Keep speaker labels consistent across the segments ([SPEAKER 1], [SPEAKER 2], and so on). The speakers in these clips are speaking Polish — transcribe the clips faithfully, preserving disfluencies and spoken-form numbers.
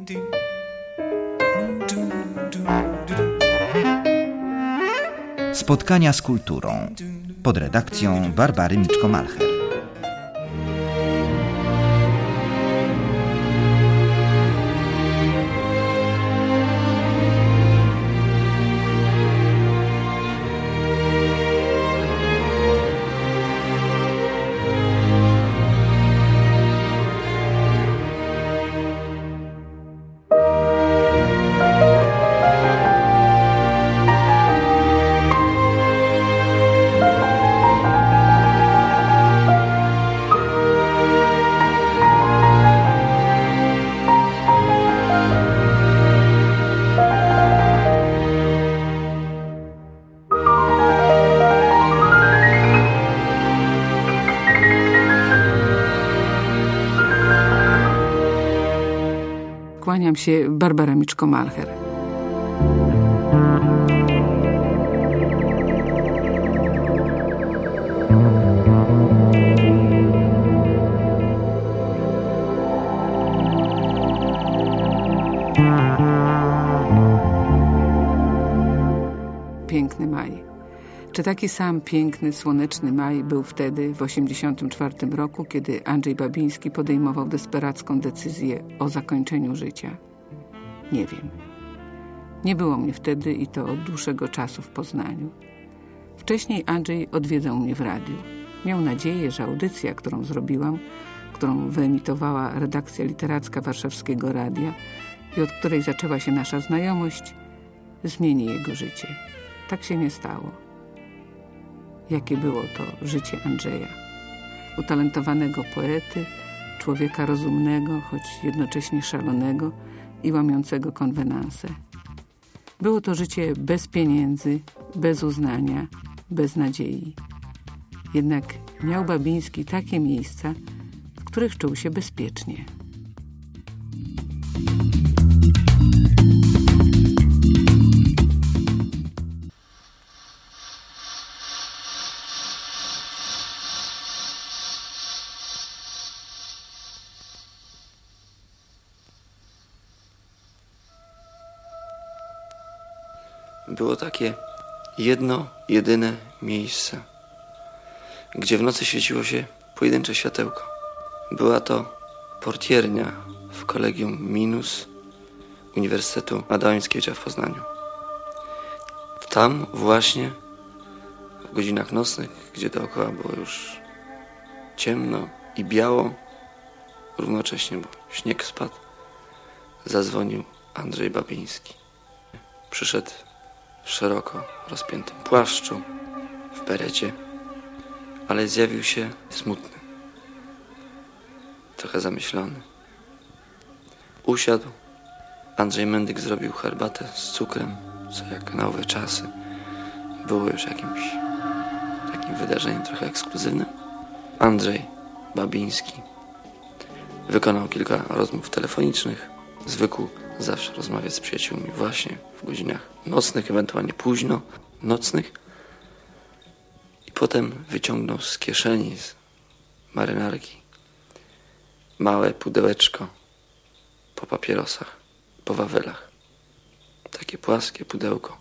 [SPEAKER 1] Spotkania z kulturą pod redakcją Barbary Miczko-Malcher.
[SPEAKER 2] Kłaniam się, Barbara Miczko-Malcher. Piękny maj. Czy taki sam piękny, słoneczny maj był wtedy, w osiemdziesiątym czwartym roku, kiedy Andrzej Babiński podejmował desperacką decyzję o zakończeniu życia? Nie wiem. Nie było mnie wtedy i to od dłuższego czasu w Poznaniu. Wcześniej Andrzej odwiedzał mnie w radiu. Miał nadzieję, że audycja, którą zrobiłam, którą wyemitowała redakcja literacka Warszawskiego Radia i od której zaczęła się nasza znajomość, zmieni jego życie. Tak się nie stało. Jakie było to życie Andrzeja? Utalentowanego poety, człowieka rozumnego, choć jednocześnie szalonego i łamiącego konwenanse. Było to życie bez pieniędzy, bez uznania, bez nadziei. Jednak miał Babiński takie miejsca, w których czuł się bezpiecznie.
[SPEAKER 3] Było takie jedno, jedyne miejsce, gdzie w nocy świeciło się pojedyncze światełko. Była to portiernia w Kolegium Minus Uniwersytetu Adama Mickiewicza w Poznaniu. Tam właśnie w godzinach nocnych, gdzie dookoła było już ciemno i biało, równocześnie, bo śnieg spadł, zadzwonił Andrzej Babiński. Przyszedł w szeroko rozpiętym płaszczu, w berecie, ale zjawił się smutny, trochę zamyślony. Usiadł, Andrzej Mendyk zrobił herbatę z cukrem, co jak na owe czasy było już jakimś takim wydarzeniem trochę ekskluzywnym. Andrzej Babiński wykonał kilka rozmów telefonicznych, zwykł zawsze rozmawiać z przyjaciółmi właśnie w godzinach nocnych, ewentualnie późno nocnych. I potem wyciągnął z kieszeni, z marynarki, małe pudełeczko po papierosach, po wawelach. Takie płaskie pudełko.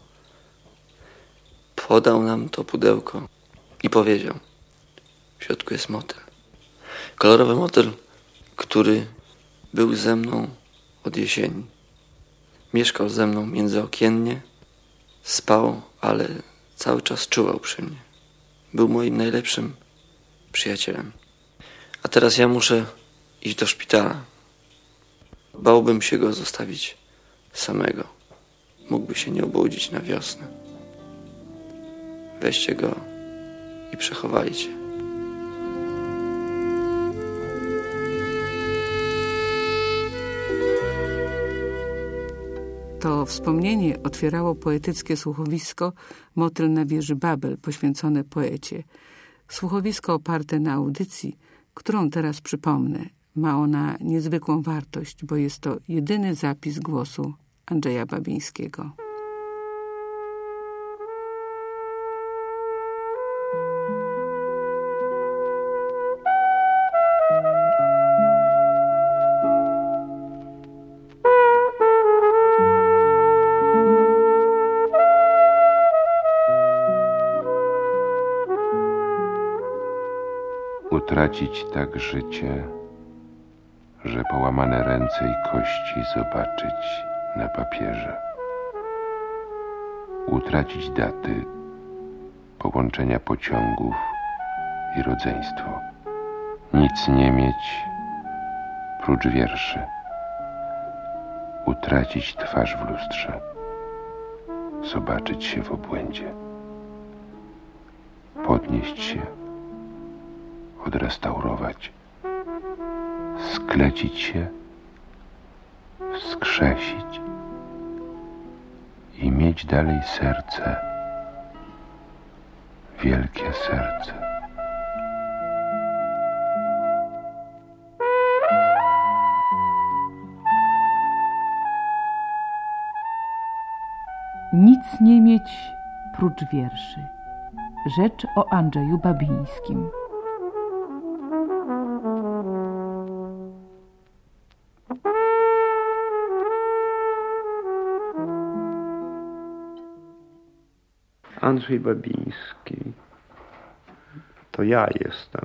[SPEAKER 3] Podał nam to pudełko i powiedział: w środku jest motyl. Kolorowy motyl, który był ze mną od jesieni. Mieszkał ze mną międzyokiennie, spał, ale cały czas czuwał przy mnie. Był moim najlepszym przyjacielem. A teraz ja muszę iść do szpitala. Bałbym się go zostawić samego. Mógłby się nie obudzić na wiosnę. Weźcie go i przechowajcie.
[SPEAKER 2] To wspomnienie otwierało poetyckie słuchowisko Motyl na wieży Babel, poświęcone poecie. Słuchowisko oparte na audycji, którą teraz przypomnę. Ma ona niezwykłą wartość, bo jest to jedyny zapis głosu Andrzeja Babińskiego.
[SPEAKER 4] utracić tak życie, że połamane ręce i kości zobaczyć na papierze. Utracić daty połączenia pociągów i rodzeństwo. Nic nie mieć prócz wierszy. Utracić twarz w lustrze. Zobaczyć się w obłędzie. Podnieść się, odrestaurować, sklecić się, wskrzesić i mieć dalej serce, wielkie serce.
[SPEAKER 2] Nic nie mieć prócz wierszy. Rzecz o Andrzeju Babińskim.
[SPEAKER 5] Andrzej Babiński, to ja jestem.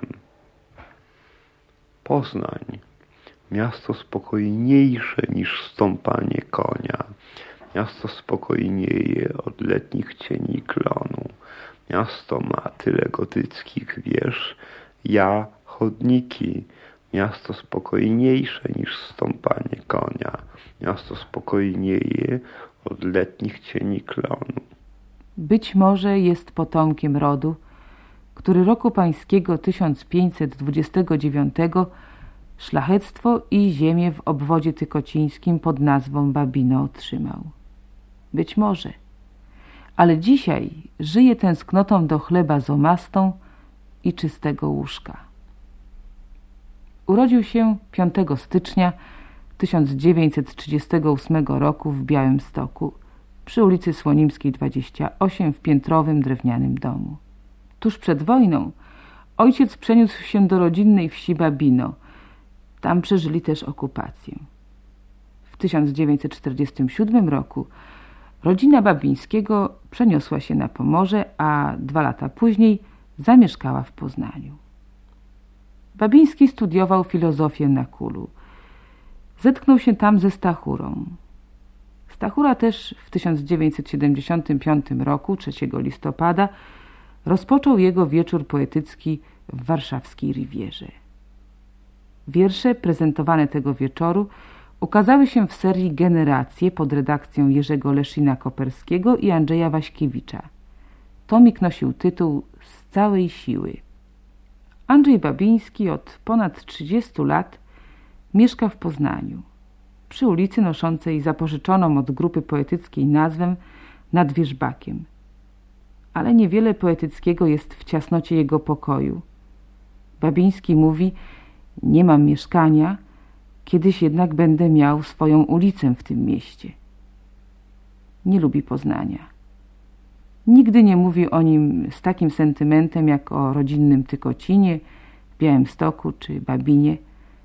[SPEAKER 5] Poznań, miasto spokojniejsze niż stąpanie konia. Miasto spokojnieje od letnich cieni klonu. Miasto ma tyle gotyckich wież, ja chodniki. Miasto spokojniejsze niż stąpanie konia. Miasto spokojnieje od letnich cieni klonu.
[SPEAKER 2] Być może jest potomkiem rodu, który roku pańskiego tysiąc pięćset dwudziestego dziewiątego szlachectwo i ziemię w obwodzie tykocińskim pod nazwą Babino otrzymał. Być może. Ale dzisiaj żyje tęsknotą do chleba z omastą i czystego łóżka. Urodził się piątego stycznia tysiąc dziewięćset trzydziestego ósmego roku w Białymstoku przy ulicy Słonimskiej dwadzieścia osiem w piętrowym drewnianym domu. Tuż przed wojną ojciec przeniósł się do rodzinnej wsi Babino. Tam przeżyli też okupację. W tysiąc dziewięćset czterdziestym siódmym roku rodzina Babińskiego przeniosła się na Pomorze, a dwa lata później zamieszkała w Poznaniu. Babiński studiował filozofię na Kulu. Zetknął się tam ze Stachurą. Stachura też w tysiąc dziewięćset siedemdziesiątym piątym roku, trzeciego listopada, rozpoczął jego wieczór poetycki w warszawskiej Rivierze. Wiersze prezentowane tego wieczoru ukazały się w serii Generacje pod redakcją Jerzego Leszina-Koperskiego i Andrzeja Waśkiewicza. Tomik nosił tytuł Z całej siły. Andrzej Babiński od ponad trzydziestu lat mieszka w Poznaniu, przy ulicy noszącej zapożyczoną od grupy poetyckiej nazwę Nad Wierzbakiem. Ale niewiele poetyckiego jest w ciasnocie jego pokoju. Babiński mówi: nie mam mieszkania, kiedyś jednak będę miał swoją ulicę w tym mieście. Nie lubi Poznania. Nigdy nie mówi o nim z takim sentymentem jak o rodzinnym Tykocinie, Białymstoku czy Babinie,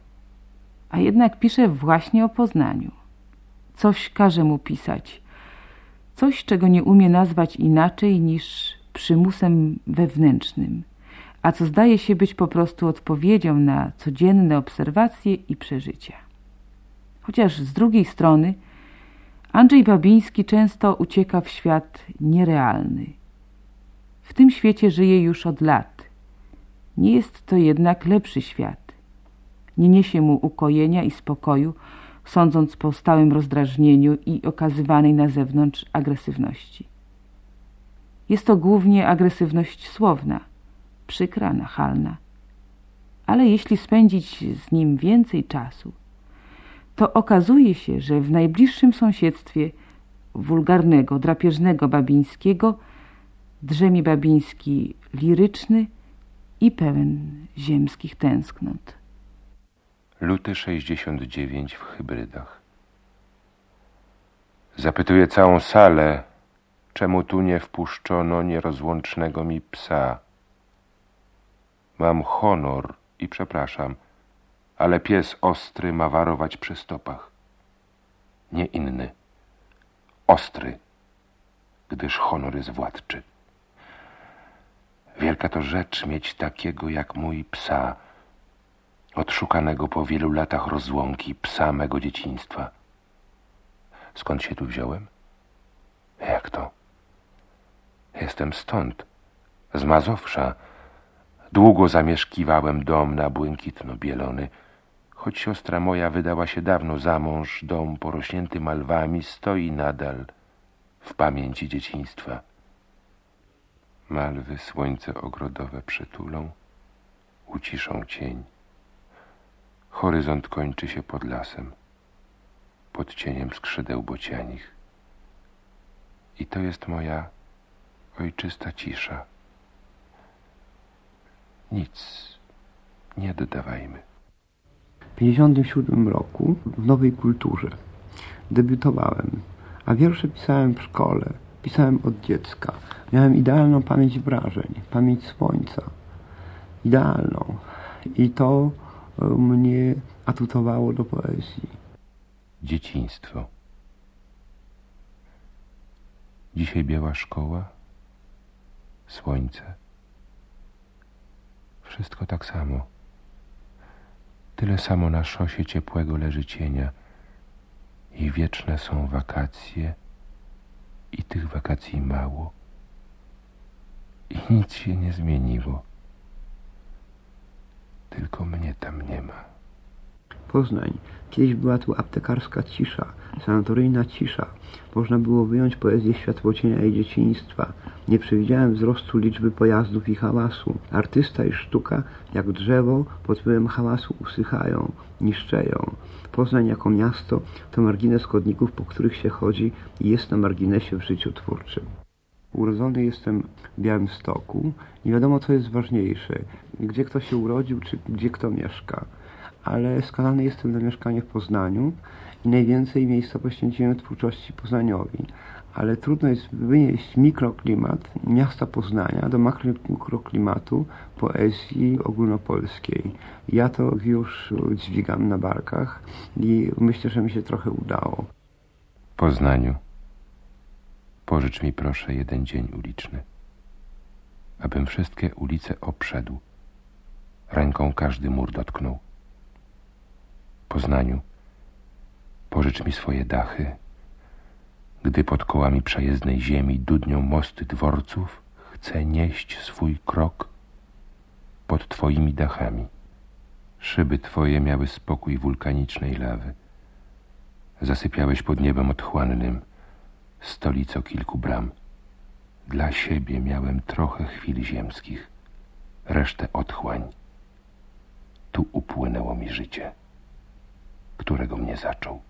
[SPEAKER 2] a jednak pisze właśnie o Poznaniu. Coś każe mu pisać, coś, czego nie umie nazwać inaczej niż przymusem wewnętrznym, a co zdaje się być po prostu odpowiedzią na codzienne obserwacje i przeżycia. Chociaż z drugiej strony Andrzej Babiński często ucieka w świat nierealny. W tym świecie żyje już od lat. Nie jest to jednak lepszy świat. Nie niesie mu ukojenia i spokoju, sądząc po stałym rozdrażnieniu i okazywanej na zewnątrz agresywności. Jest to głównie agresywność słowna, przykra, nachalna. Ale jeśli spędzić z nim więcej czasu, to okazuje się, że w najbliższym sąsiedztwie wulgarnego, drapieżnego Babińskiego drzemie Babiński liryczny i pełen ziemskich tęsknot.
[SPEAKER 4] Luty sześćdziesiąt dziewięć w Hybrydach. Zapytuję całą salę, czemu tu nie wpuszczono nierozłącznego mi psa. Mam honor i przepraszam, ale pies ostry ma warować przy stopach. Nie inny, ostry, gdyż honor jest władczy. Wielka to rzecz mieć takiego jak mój psa, Odszukanego po wielu latach rozłąki psa mego dzieciństwa. Skąd się tu wziąłem? Jak to? Jestem stąd, z Mazowsza. Długo zamieszkiwałem dom na błękitno-bielony. Choć siostra moja wydała się dawno za mąż, dom porośnięty malwami stoi nadal w pamięci dzieciństwa. Malwy słońce ogrodowe przytulą, uciszą cień. Horyzont kończy się pod lasem, pod cieniem skrzydeł bocianich. I to jest moja ojczysta cisza. Nic nie dodawajmy.
[SPEAKER 5] W pięćdziesiątym siódmym roku w Nowej Kulturze debiutowałem, a wiersze pisałem w szkole, pisałem od dziecka. Miałem idealną pamięć wrażeń, pamięć słońca. Idealną. I to mnie atutowało do poezji.
[SPEAKER 4] Dzieciństwo. Dzisiaj biała szkoła, słońce. Wszystko tak samo. Tyle samo na szosie ciepłego leży cienia i wieczne są wakacje i tych wakacji mało. I nic się nie zmieniło. Tylko mnie tam nie ma.
[SPEAKER 5] Poznań. Kiedyś była tu aptekarska cisza, sanatoryjna cisza. Można było wyjąć poezję światłocienia i dzieciństwa. Nie przewidziałem wzrostu liczby pojazdów i hałasu. Artysta i sztuka, jak drzewo, pod wpływem hałasu usychają, niszczeją. Poznań jako miasto to margines chodników, po których się chodzi i jest na marginesie w życiu twórczym. Urodzony jestem w Białymstoku. Nie wiadomo, co jest ważniejsze. Gdzie kto się urodził, czy gdzie kto mieszka. Ale skazany jestem na mieszkanie w Poznaniu i najwięcej miejsca poświęciłem twórczości Poznaniowi. Ale trudno jest wynieść mikroklimat miasta Poznania do makroklimatu poezji ogólnopolskiej. Ja to już dźwigam na barkach i myślę, że mi się trochę udało.
[SPEAKER 4] Poznaniu, pożycz mi proszę jeden dzień uliczny, abym wszystkie ulice obszedł, ręką każdy mur dotknął. Poznaniu, pożycz mi swoje dachy, gdy pod kołami przejezdnej ziemi dudnią mosty dworców, chcę nieść swój krok pod twoimi dachami. Szyby twoje miały spokój wulkanicznej lawy. Zasypiałeś pod niebem otchłannym, stolico kilku bram. Dla siebie miałem trochę chwil ziemskich, resztę otchłań. Tu upłynęło mi życie, którego mnie zaczął.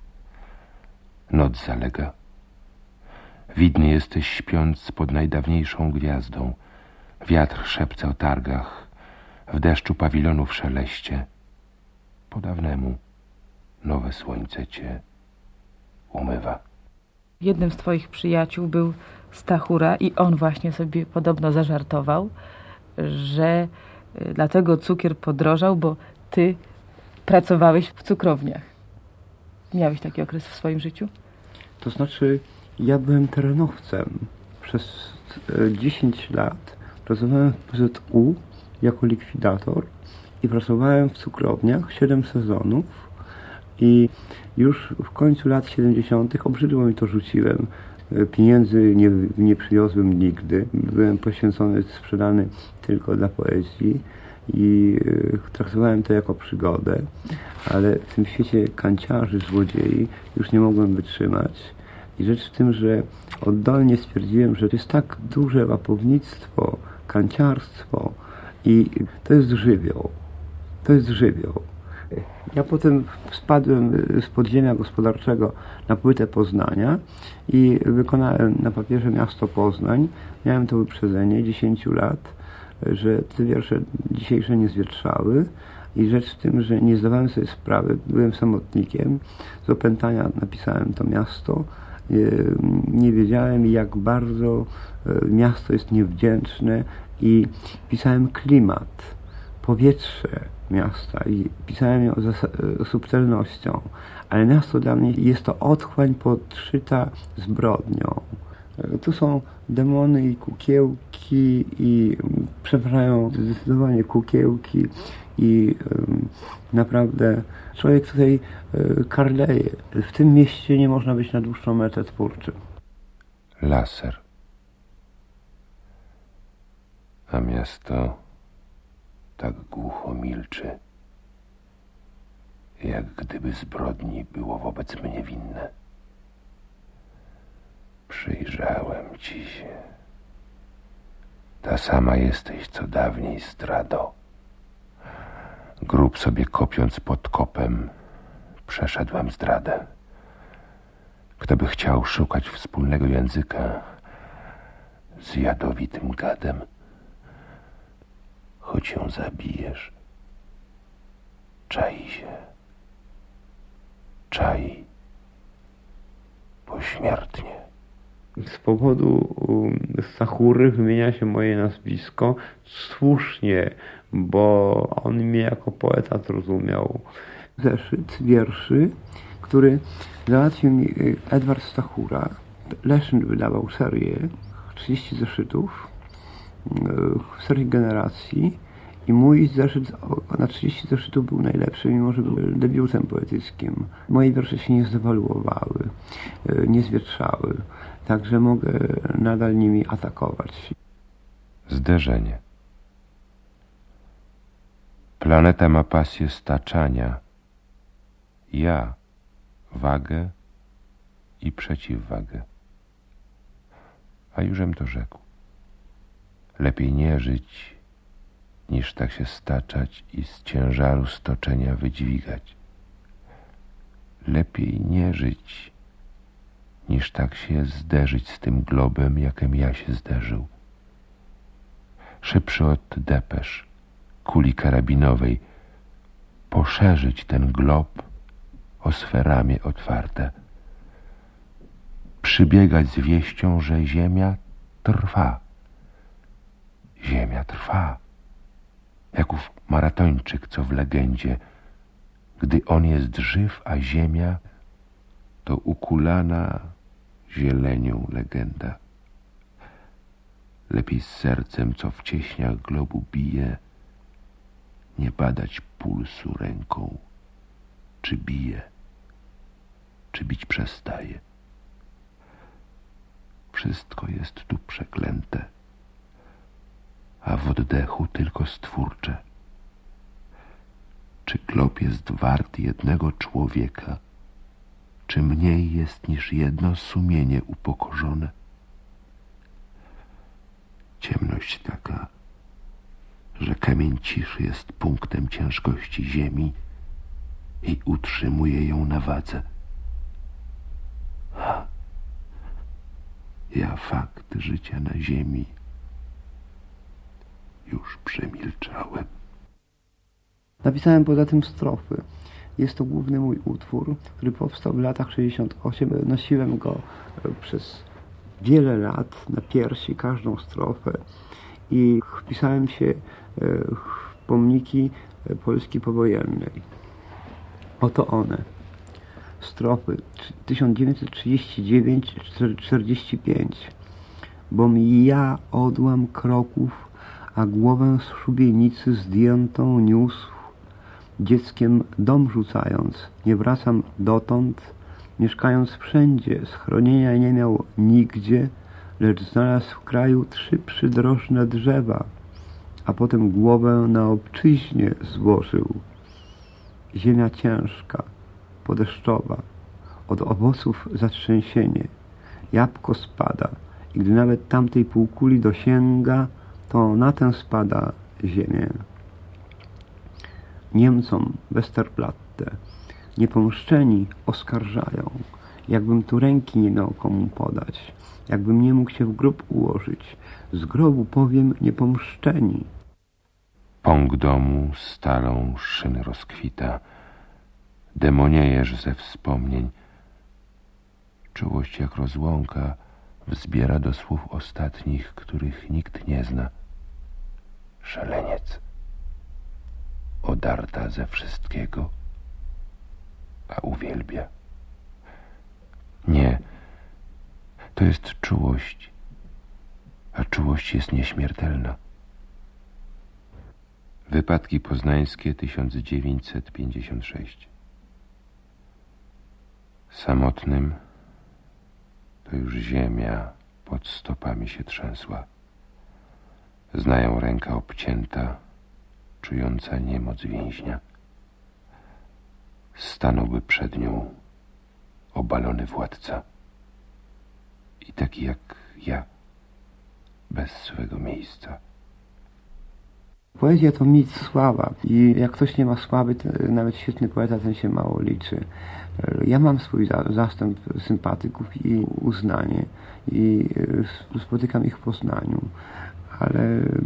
[SPEAKER 4] Noc zalega. Widny jesteś śpiąc pod najdawniejszą gwiazdą. Wiatr szepce o targach, w deszczu pawilonów szeleście. Po dawnemu nowe słońce cię umywa.
[SPEAKER 6] Jednym z twoich przyjaciół był Stachura i on właśnie sobie podobno zażartował, że dlatego cukier podrożał, bo ty pracowałeś w cukrowniach. Miałeś taki okres w swoim życiu?
[SPEAKER 5] To znaczy, ja byłem terenowcem. Przez dziesięć lat pracowałem w P Z U jako likwidator i pracowałem w cukrowniach siedem sezonów i już w końcu lat siedemdziesiątych obrzydło mi to, rzuciłem. Pieniędzy nie, nie przywiozłem nigdy. Byłem poświęcony, sprzedany tylko dla poezji i traktowałem to jako przygodę, ale w tym świecie kanciarzy, złodziei już nie mogłem wytrzymać. I rzecz w tym, że oddolnie stwierdziłem, że to jest tak duże łapownictwo, kanciarstwo i to jest żywioł. To jest żywioł. Ja potem spadłem z podziemia gospodarczego na płytę Poznania i wykonałem na papierze miasto Poznań. Miałem to wyprzedzenie dziesięciu lat, że te wiersze dzisiejsze nie zwietrzały i rzecz w tym, że nie zdawałem sobie sprawy, byłem samotnikiem, z opętania napisałem to miasto, nie wiedziałem, jak bardzo miasto jest niewdzięczne i pisałem klimat, powietrze miasta i pisałem ją z subtelnością, ale miasto dla mnie jest to otchłań podszyta zbrodnią. Tu są demony i kukiełki i przepraszają zdecydowanie kukiełki i y, naprawdę człowiek tutaj y, karleje. W tym mieście nie można być na dłuższą metę twórczym.
[SPEAKER 4] Laser. A miasto tak głucho milczy, jak gdyby zbrodni było wobec mnie winne. Przyjrzałem ci się. Ta sama jesteś, co dawniej, zdrado. Grób sobie kopiąc pod kopem, przeszedłem zdradę. Kto by chciał szukać wspólnego języka z jadowitym gadem, choć ją zabijesz, czai się, czai pośmiertnie.
[SPEAKER 5] Z powodu Stachury wymienia się moje nazwisko słusznie, bo on mnie jako poeta zrozumiał. Zeszyt wierszy, który załatwił mi Edward Stachura. Leszyn wydawał serię, trzydzieści zeszytów w serii Generacji i mój zeszyt na trzydzieści zeszytów był najlepszy, mimo że był debiutem poetyckim. Moje wiersze się nie zdewaluowały, nie zwietrzały, także mogę nadal nimi atakować.
[SPEAKER 4] Zderzenie. Planeta ma pasję staczania. Ja wagę i przeciwwagę. A jużem to rzekł. Lepiej nie żyć, niż tak się staczać i z ciężaru stoczenia wydźwigać. Lepiej nie żyć, niż tak się zderzyć z tym globem, jakem ja się zderzył. Szybszy od depesz, kuli karabinowej, poszerzyć ten glob o swe ramię otwarte. Przybiegać z wieścią, że ziemia trwa. Ziemia trwa. Jak ów maratończyk, co w legendzie, gdy on jest żyw, a ziemia to ukulana zielenią legenda. Lepiej z sercem, co w cieśniach globu bije, nie badać pulsu ręką, czy bije, czy bić przestaje. Wszystko jest tu przeklęte, a w oddechu tylko stwórcze. Czy glob jest wart jednego człowieka, czy mniej jest niż jedno sumienie upokorzone? Ciemność taka, że kamień ciszy jest punktem ciężkości ziemi i utrzymuje ją na wadze. Ha! Ja fakt życia na ziemi już przemilczałem.
[SPEAKER 5] Napisałem poza tym strofy. Jest to główny mój utwór, który powstał w latach sześćdziesiątych ośmiu. Nosiłem go przez wiele lat na piersi, każdą strofę i wpisałem się w pomniki Polski powojennej. Oto one. Strofy tysiąc dziewięćset trzydzieści dziewięć do czterdzieści pięć. Bom ja odłam kroków, a głowę z szubienicy zdjętą niósł, dzieckiem dom rzucając, nie wracam dotąd, mieszkając wszędzie, schronienia nie miał nigdzie, lecz znalazł w kraju trzy przydrożne drzewa, a potem głowę na obczyźnie złożył. Ziemia ciężka, podeszczowa, od owoców zatrzęsienie, jabłko spada i gdy nawet tamtej półkuli dosięga, to na tę spada ziemię. Niemcom Westerplatte niepomszczeni oskarżają, jakbym tu ręki nie miał komu podać, jakbym nie mógł się w grób ułożyć. Z grobu powiem niepomszczeni.
[SPEAKER 4] Pąk domu stalą szyny rozkwita, demoniejesz ze wspomnień. Czułość jak rozłąka wzbiera do słów ostatnich, których nikt nie zna. Szaleniec, odarta ze wszystkiego, a uwielbia. Nie, to jest czułość, a czułość jest nieśmiertelna. Wypadki poznańskie tysiąc dziewięćset pięćdziesiąt sześć. Samotnym to już ziemia pod stopami się trzęsła. Znają ręka obcięta, czująca niemoc więźnia. Stanąłby przed nią obalony władca i taki jak ja, bez swego miejsca.
[SPEAKER 5] Poezja to mieć sława i jak ktoś nie ma sławy, to nawet świetny poeta ten się mało liczy. Ja mam swój zastęp sympatyków i uznanie i spotykam ich w Poznaniu, ale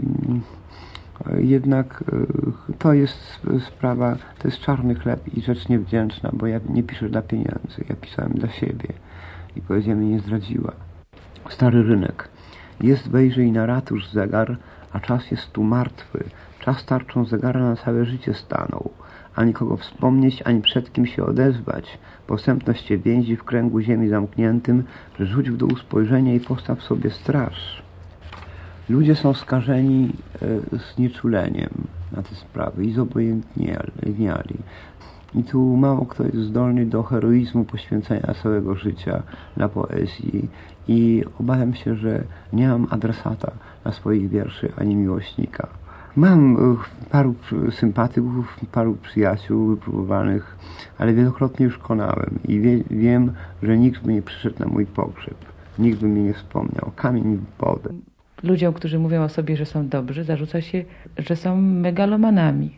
[SPEAKER 5] jednak to jest sprawa, to jest czarny chleb i rzecz niewdzięczna, bo ja nie piszę dla pieniędzy, ja pisałem dla siebie i poezja mnie nie zdradziła. Stary rynek. Jest wejrzyj na ratusz zegar, a czas jest tu martwy. Czas tarczą zegara na całe życie stanął. Ani kogo wspomnieć, ani przed kim się odezwać. Posępność cię więzi w kręgu ziemi zamkniętym, że rzuć w dół spojrzenie i postaw sobie straż. Ludzie są skażeni e, znieczuleniem na te sprawy i zobojętniali. I tu mało kto jest zdolny do heroizmu poświęcenia całego życia dla poezji i obawiam się, że nie mam adresata dla swoich wierszy ani miłośnika. Mam paru sympatyków, paru przyjaciół wypróbowanych, ale wielokrotnie już konałem i wie, wiem, że nikt by nie przyszedł na mój pogrzeb. Nikt by mnie nie wspomniał. Kamień w wodę.
[SPEAKER 6] Ludziom, którzy mówią o sobie, że są dobrzy, zarzuca się, że są megalomanami.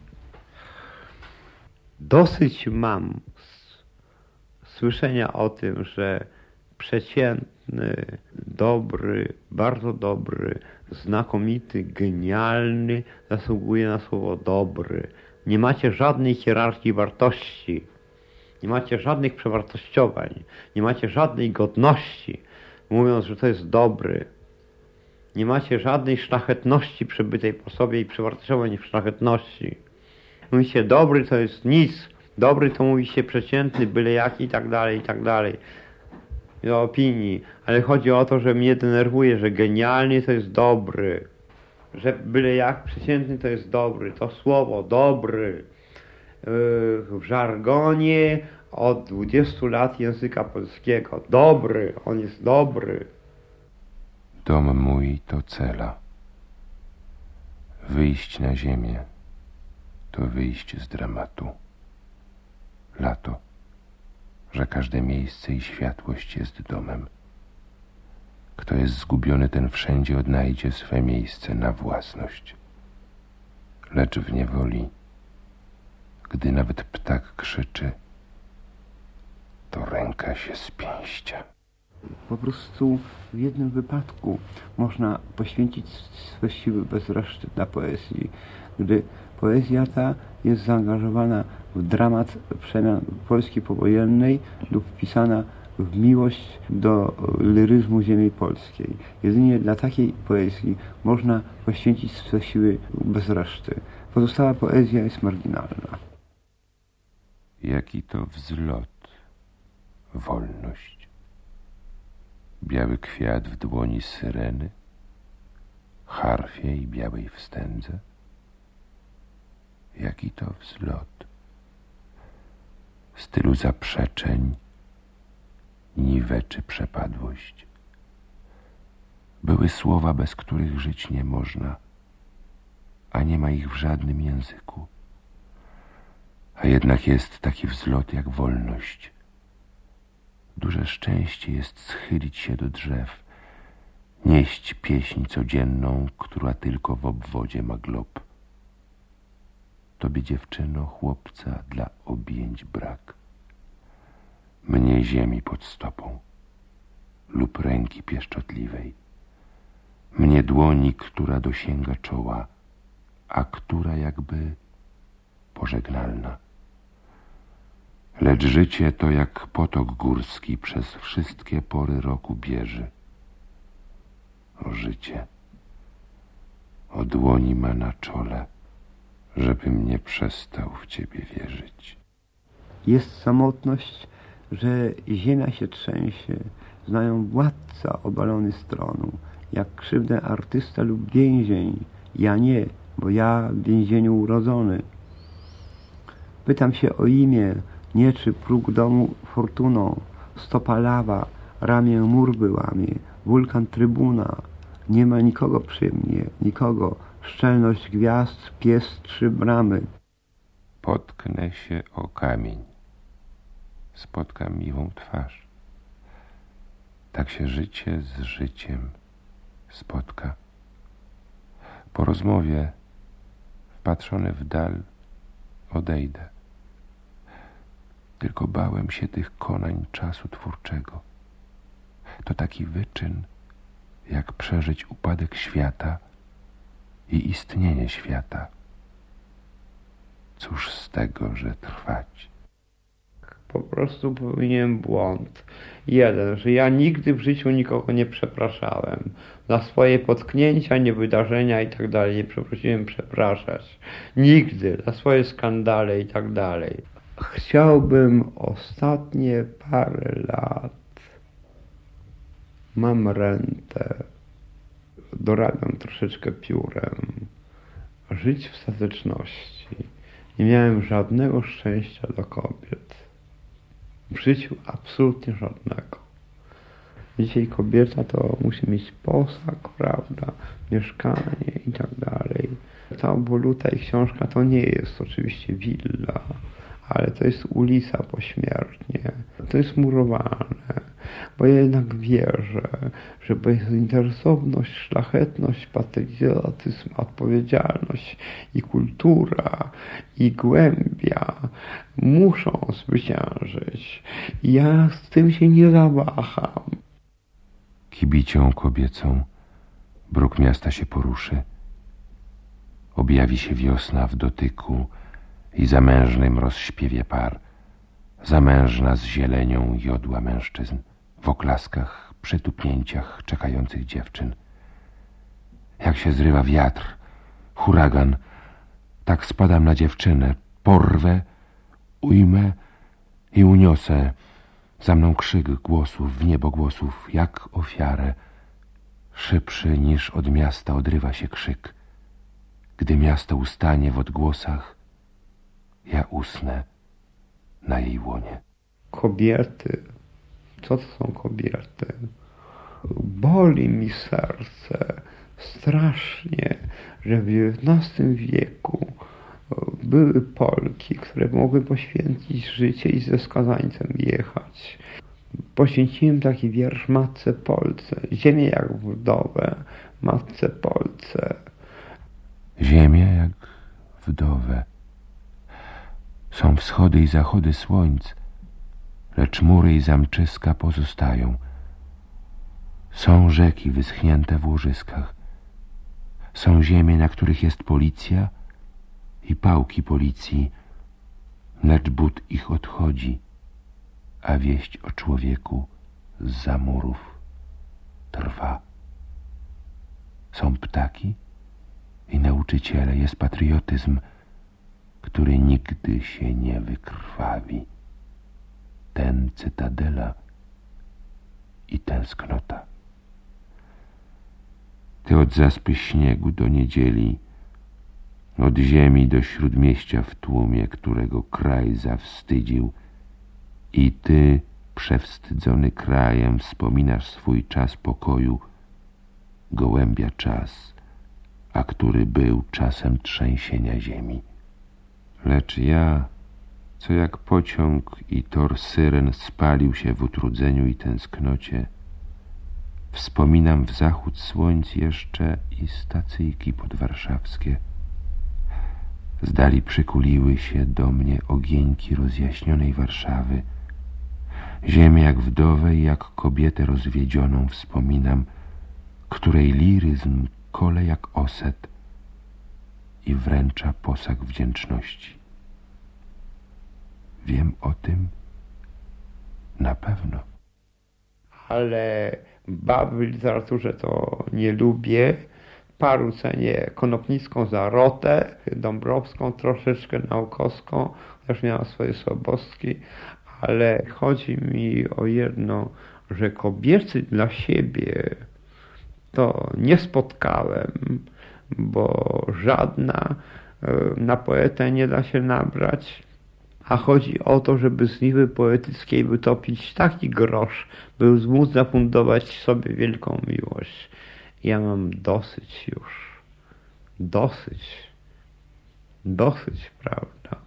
[SPEAKER 5] Dosyć mam słyszenia o tym, że przeciętny, dobry, bardzo dobry, znakomity, genialny zasługuje na słowo dobry. Nie macie żadnej hierarchii wartości, nie macie żadnych przewartościowań, nie macie żadnej godności, mówiąc, że to jest dobry. Nie macie żadnej szlachetności przebytej po sobie i przewartościowań w szlachetności. Mówicie, dobry to jest nic, dobry to mówi się przeciętny, byle jaki i tak dalej, i tak dalej. Do opinii, ale chodzi o to, że mnie denerwuje, że genialny to jest dobry, że byle jak przeciętny to jest dobry, to słowo dobry w żargonie od dwudziestu lat języka polskiego. Dobry, on jest dobry.
[SPEAKER 4] Dom mój to cela. Wyjść na ziemię to wyjść z dramatu. Lato, że każde miejsce i światłość jest domem. Kto jest zgubiony, ten wszędzie odnajdzie swe miejsce na własność. Lecz w niewoli, gdy nawet ptak krzyczy, to ręka się spięścia.
[SPEAKER 5] Po prostu w jednym wypadku można poświęcić swe siły bez reszty dla poezji, gdy poezja ta jest zaangażowana w dramat przemian Polski powojennej lub wpisana w miłość do liryzmu ziemi polskiej. Jedynie dla takiej poezji można poświęcić swe siły bez reszty. Pozostała poezja jest marginalna.
[SPEAKER 4] Jaki to wzlot, wolność. Biały kwiat w dłoni syreny, harfie i białej wstędze. Jaki to wzlot. Z tylu zaprzeczeń niweczy przepadłość. Były słowa, bez których żyć nie można, a nie ma ich w żadnym języku. A jednak jest taki wzlot jak wolność. Duże szczęście jest schylić się do drzew, nieść pieśń codzienną, która tylko w obwodzie ma glob. Tobie, dziewczyno, chłopca dla objęć brak. Mnie ziemi pod stopą lub ręki pieszczotliwej. Mnie dłoni, która dosięga czoła, a która jakby pożegnalna. Lecz życie to jak potok górski przez wszystkie pory roku bieży. O życie, o dłoni ma na czole, żebym nie przestał w ciebie wierzyć.
[SPEAKER 5] Jest samotność, że ziemia się trzęsie, znają władca obalony z tronu, jak krzywdę artysta lub więzień. Ja nie, bo ja w więzieniu urodzony. Pytam się o imię, nie czy próg domu fortuną, stopa lawa, ramię mur łamie, wulkan trybuna. Nie ma nikogo przy mnie, nikogo. Szczelność gwiazd, pies trzy bramy.
[SPEAKER 4] Potknę się o kamień. Spotkam miłą twarz. Tak się życie z życiem spotka. Po rozmowie, wpatrzony w dal, odejdę. Tylko bałem się tych konań czasu twórczego. To taki wyczyn, jak przeżyć upadek świata i istnienie świata. Cóż z tego, że trwać?
[SPEAKER 5] Po prostu popełniłem błąd. Jeden, że ja nigdy w życiu nikogo nie przepraszałem. Za swoje potknięcia, niewydarzenia i tak dalej nie przeprosiłem przepraszać. Nigdy. Za swoje skandale i tak dalej. Chciałbym ostatnie parę lat, mam rentę, dorabiam troszeczkę piórem, żyć w stateczności. Nie miałem żadnego szczęścia do kobiet. W życiu absolutnie żadnego. Dzisiaj kobieta to musi mieć posag, prawda, mieszkanie i tak dalej. Ta oboluta i książka to nie jest oczywiście willa, ale to jest ulica pośmiertnie. To jest murowane. Bo ja jednak wierzę, że bezinteresowność, szlachetność, patriotyzm, odpowiedzialność i kultura i głębia muszą zwyciężyć. Ja z tym się nie zawaham.
[SPEAKER 4] Kibicią kobiecą bruk miasta się poruszy. Objawi się wiosna w dotyku i zamężnym rozśpiewie par. Zamężna z zielenią jodła mężczyzn, w oklaskach, przytupnięciach czekających dziewczyn. Jak się zrywa wiatr, huragan, tak spadam na dziewczynę, porwę, ujmę i uniosę. Za mną krzyk głosów, w niebo głosów, jak ofiarę. Szybszy niż od miasta odrywa się krzyk. Gdy miasto ustanie w odgłosach, ja usnę na jej łonie.
[SPEAKER 5] Kobiety, co to są kobiety? Boli mi serce strasznie, że w dziewiętnastym wieku były Polki, które mogły poświęcić życie i ze skazańcem jechać. Poświęciłem taki wiersz Matce Polce. Ziemię jak wdowę, Matce Polce.
[SPEAKER 4] Ziemię jak wdowę. Są wschody i zachody słońc, lecz mury i zamczyska pozostają. Są rzeki wyschnięte w łożyskach. Są ziemie, na których jest policja i pałki policji, lecz but ich odchodzi, a wieść o człowieku zza murów trwa. Są ptaki i nauczyciele, jest patriotyzm, który nigdy się nie wykrwawi. Ten cytadela i tęsknota. Ty od zaspy śniegu do niedzieli, od ziemi do śródmieścia w tłumie, którego kraj zawstydził, i ty, przewstydzony krajem, wspominasz swój czas pokoju, gołębia czas, a który był czasem trzęsienia ziemi. Lecz ja, co jak pociąg i tor syren spalił się w utrudzeniu i tęsknocie, wspominam w zachód słońc jeszcze i stacyjki podwarszawskie. Z dali przykuliły się do mnie ogieńki rozjaśnionej Warszawy. Ziemię jak wdowę i jak kobietę rozwiedzioną wspominam, której liryzm kole jak oset i wręcza posag wdzięczności. Wiem o tym na pewno.
[SPEAKER 5] Ale baby w literaturze to nie lubię. Paru cenię Konopnicką za Rotę, Dąbrowską troszeczkę, Naukowską, też miała swoje słabostki, ale chodzi mi o jedno, że kobiety dla siebie to nie spotkałem, bo żadna na poetę nie da się nabrać, a chodzi o to, żeby z niwy poetyckiej wytopić taki grosz, by móc zafundować sobie wielką miłość. Ja mam dosyć już. Dosyć. Dosyć, prawda?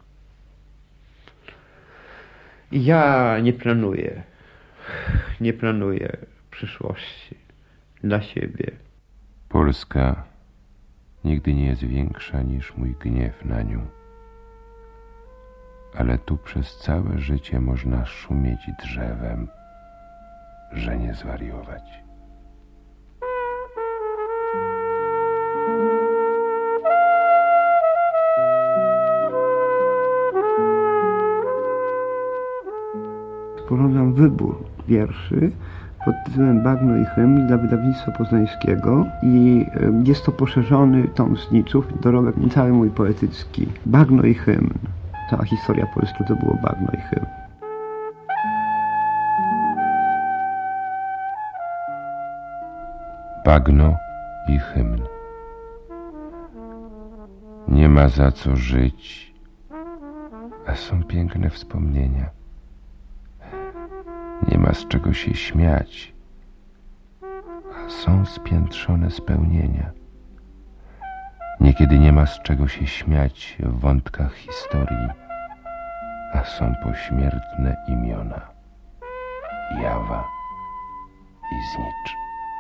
[SPEAKER 5] Ja nie planuję. Nie planuję przyszłości dla siebie.
[SPEAKER 4] Polska nigdy nie jest większa niż mój gniew na nią. Ale tu przez całe życie można szumieć drzewem, że nie zwariować.
[SPEAKER 5] Sporządzam wybór wierszy pod tytułem Bagno i hymn dla wydawnictwa poznańskiego i jest to poszerzony tom zniczów, dorobek cały mój poetycki. Bagno i hymn. Cała historia Polski to było bagno i hymn.
[SPEAKER 4] Bagno i hymn. Nie ma za co żyć, a są piękne wspomnienia. Nie ma z czego się śmiać, a są spiętrzone spełnienia. Niekiedy nie ma z czego się śmiać w wątkach historii, a są pośmiertne imiona, jawa i znicz.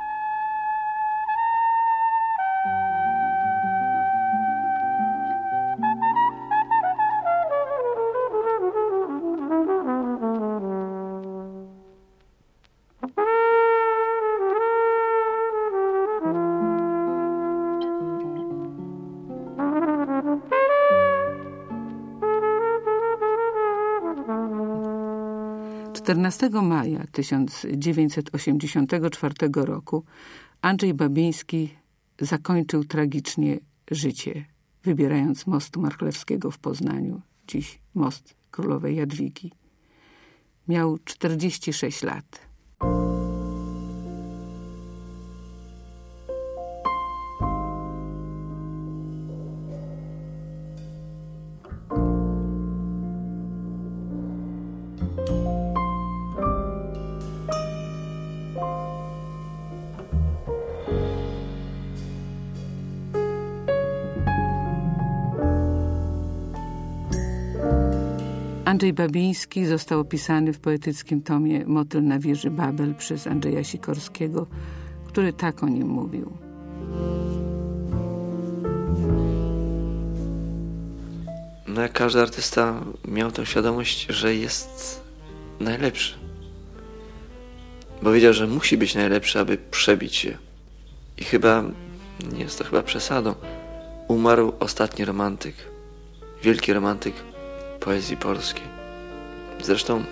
[SPEAKER 2] czternastego maja tysiąc dziewięćset osiemdziesiątego czwartego roku Andrzej Babiński zakończył tragicznie życie, wybierając mostu Marchlewskiego w Poznaniu, dziś most Królowej Jadwigi. Miał czterdzieści sześć lat. Andrzej Babiński został opisany w poetyckim tomie Motyl na wieży Babel przez Andrzeja Sikorskiego, który tak o nim mówił.
[SPEAKER 3] No jak każdy artysta miał tę świadomość, że jest najlepszy. Bo wiedział, że musi być najlepszy, aby przebić się. I chyba, nie jest to chyba przesadą, umarł ostatni romantyk. Wielki romantyk poezji polskiej. Zresztą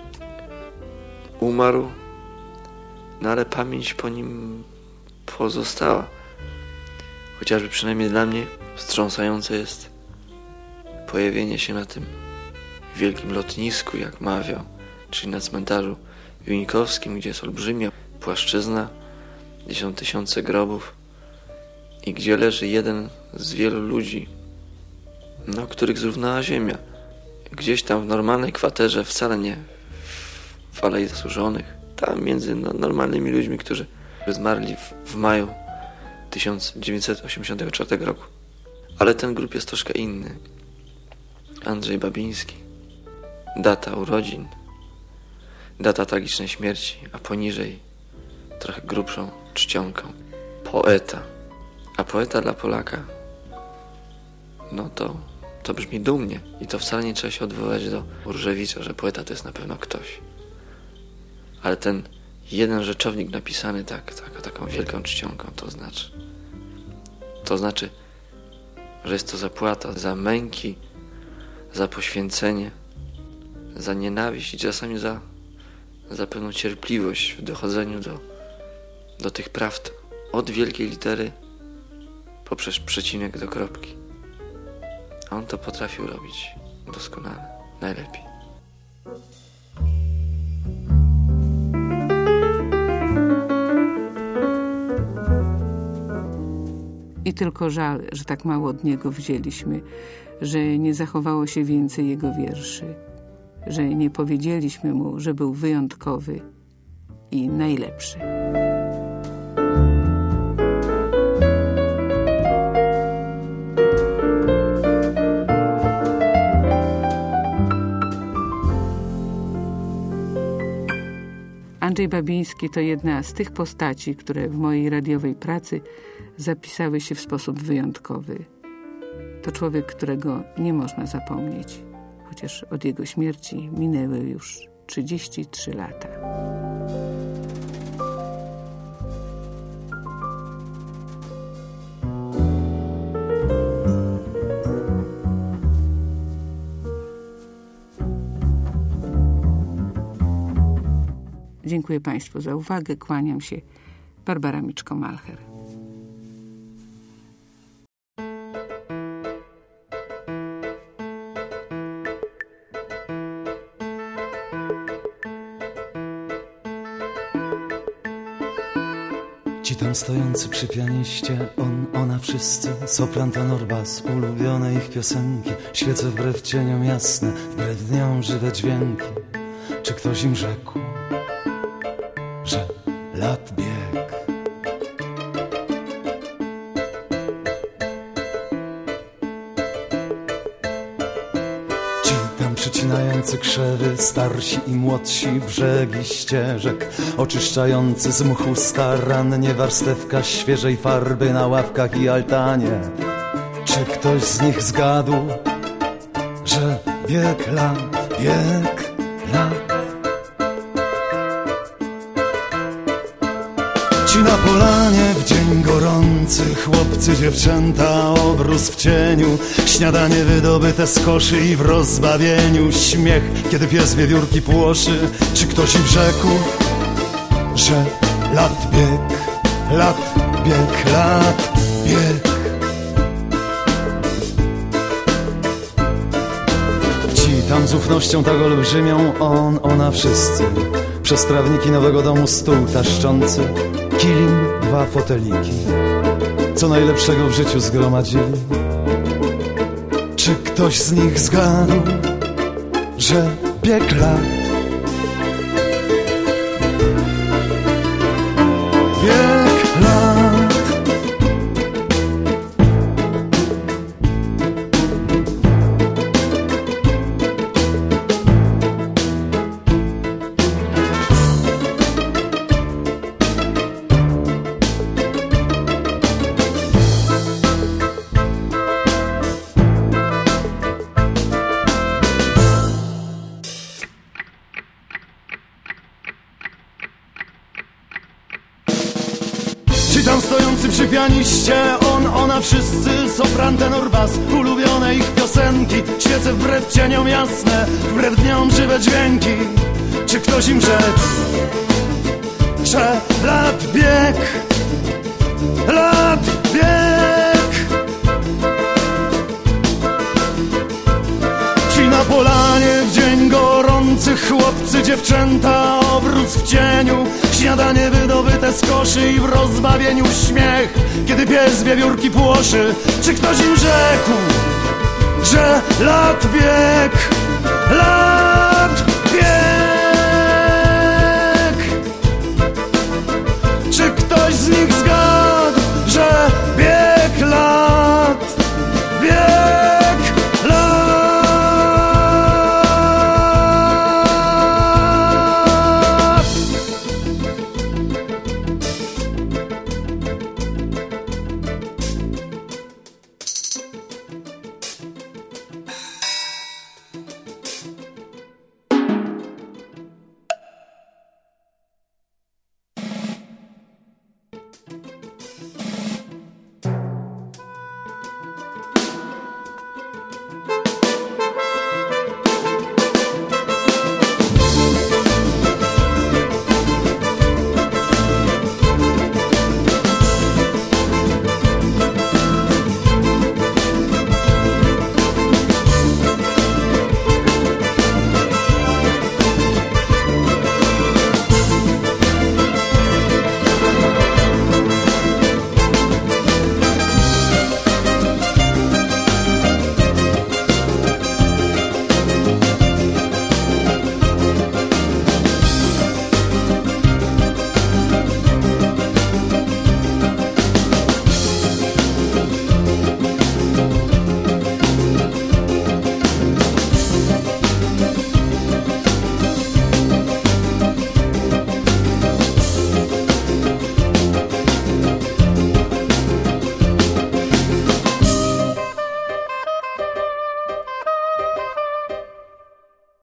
[SPEAKER 3] umarł, no ale pamięć po nim pozostała. Chociażby przynajmniej dla mnie wstrząsające jest pojawienie się na tym wielkim lotnisku, jak mawiał, czyli na cmentarzu junikowskim, gdzie jest olbrzymia płaszczyzna, gdzie są tysiące grobów i gdzie leży jeden z wielu ludzi, no, których zrównała ziemia. Gdzieś tam w normalnej kwaterze, wcale nie w Alei Zasłużonych, tam między no, normalnymi ludźmi, którzy zmarli w, w maju tysiąc dziewięćset osiemdziesiątego czwartego roku. Ale ten grup jest troszkę inny. Andrzej Babiński. Data urodzin, data tragicznej śmierci, a poniżej trochę grubszą czcionką. Poeta. A poeta dla Polaka, no to To brzmi dumnie i to wcale nie trzeba się odwoływać do Różewicza, że poeta to jest na pewno ktoś. Ale ten jeden rzeczownik napisany tak, tak, taką wielką czcionką, to znaczy, to znaczy, że jest to zapłata za męki, za poświęcenie, za nienawiść i czasami za, za pewną cierpliwość w dochodzeniu do, do tych prawd od wielkiej litery poprzez przecinek do kropki. A on to potrafił robić doskonale, najlepiej.
[SPEAKER 2] I tylko żal, że tak mało od niego wzięliśmy, że nie zachowało się więcej jego wierszy, że nie powiedzieliśmy mu, że był wyjątkowy i najlepszy. Andrzej Babiński to jedna z tych postaci, które w mojej radiowej pracy zapisały się w sposób wyjątkowy. To człowiek, którego nie można zapomnieć, chociaż od jego śmierci minęły już trzydzieści trzy lata. Dziękuję Państwu za uwagę. Kłaniam się. Barbara Miczko-Malcher.
[SPEAKER 7] Ci tam stojący przy pianiście, on, ona, wszyscy, sopran, tenor, bas, ulubione ich piosenki, świece wbrew cieniom jasne, wbrew dniom żywe dźwięki. Czy ktoś im rzekł, że lat bieg? Ci tam przycinający krzewy, starsi i młodsi, brzegi ścieżek, oczyszczający z mchu starannie warstewka świeżej farby na ławkach i altanie. Czy ktoś z nich zgadł, że bieg lat, bieg lat? Ci na polanie w dzień gorący, chłopcy, dziewczęta, obrus w cieniu, śniadanie wydobyte z koszy i w rozbawieniu śmiech, kiedy pies wiewiórki płoszy. Czy ktoś im rzekł, że lat bieg, lat bieg, lat bieg? Ci tam z ufnością tak olbrzymią, on, ona, wszyscy, przez trawniki nowego domu stół taszczący, kilim, dwa foteliki, co najlepszego w życiu zgromadzili. Czy ktoś z nich zgadł, że bieg lat, bieg lat? Ci tam stojący przy pianiście, on, ona, wszyscy, sopran, tenor, bas, ulubione ich piosenki, świece wbrew cieniom jasne, wbrew dniom żywe dźwięki. Czy ktoś im rzekł, że lat bieg, lat bieg? Ci na polanie w dzień gorący, chłopcy, dziewczęta, obrus w cieniu, śniadanie wydobyte z koszy i w rozbawieniu śmiech, kiedy pies wiewiórki płoszy. Czy ktoś im rzekł, że lat bieg, lat